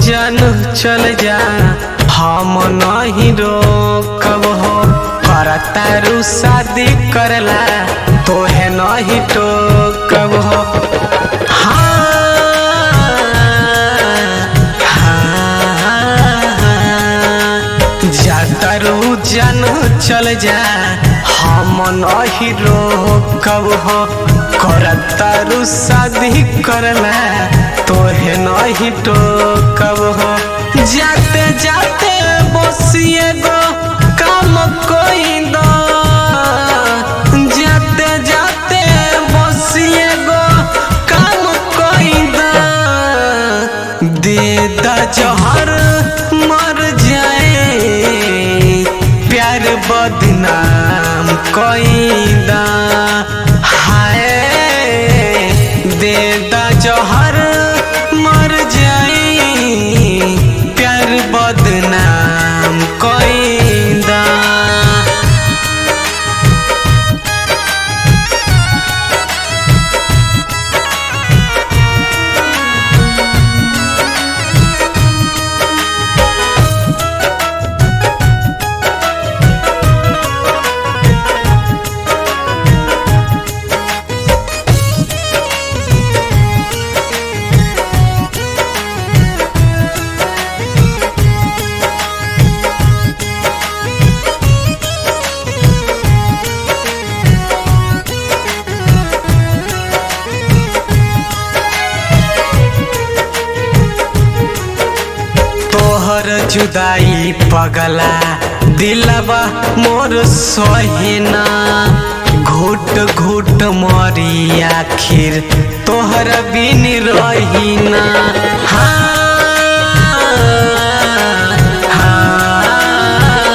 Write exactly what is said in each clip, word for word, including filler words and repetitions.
जान चल जा हम नहीं रोकब हो। करता रू शादी करला तोहे नहीं टोकब हो। जातरू जान चल जा हम नहीं रोकब हो। करतारू शादी करला तोहे नहीं टोकब हो। जाते जाते बसिए गो काम कोई दो। जाते जाते बसिए गो काम कोई दो। दे दा जहर मर जाए प्यार बदनाम कोई दा। हाय दे दा जहर मर जाए प्यार बदनाम कोई दा। तोहर जुदाई पगला दिलवा मोर सहिना। घुट घुट मरी आखिर तोहर बिन रहीना। हाँ, हाँ,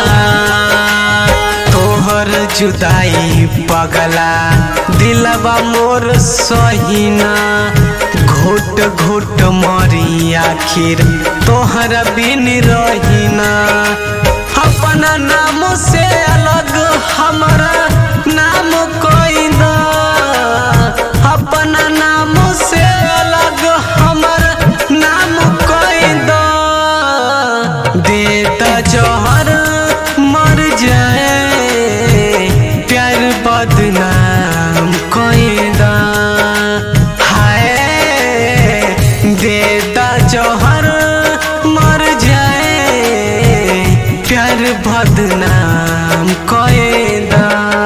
तोहर जुदाई पगला दिलवा मोर सहिना। घुट घुट मरी आखिर तोहर बिन रहीना। अपना नाम से अलग हमारा नाम कोई दा। अपना नाम से अलग हमारा नाम कोई दा। दे दा जहर मर जाए प्यार बदनाम कोई दा। दे दा जहर मर जाए प्यार बदनाम कोई दा।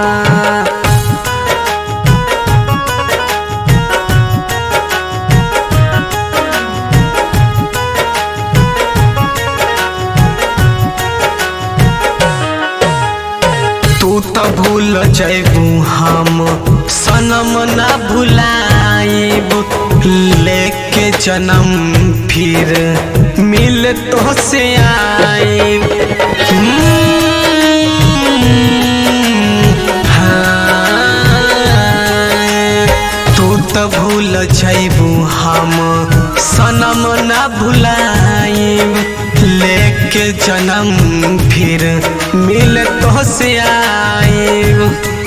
तू तो भूल जैबू हम सनम ना भुलाइब। लेके जन्म फिर मिल तो से आई। तू तो भूल जैबू हम सनम ना भुलाइब। लेके जन्म फिर मिल तो से आई।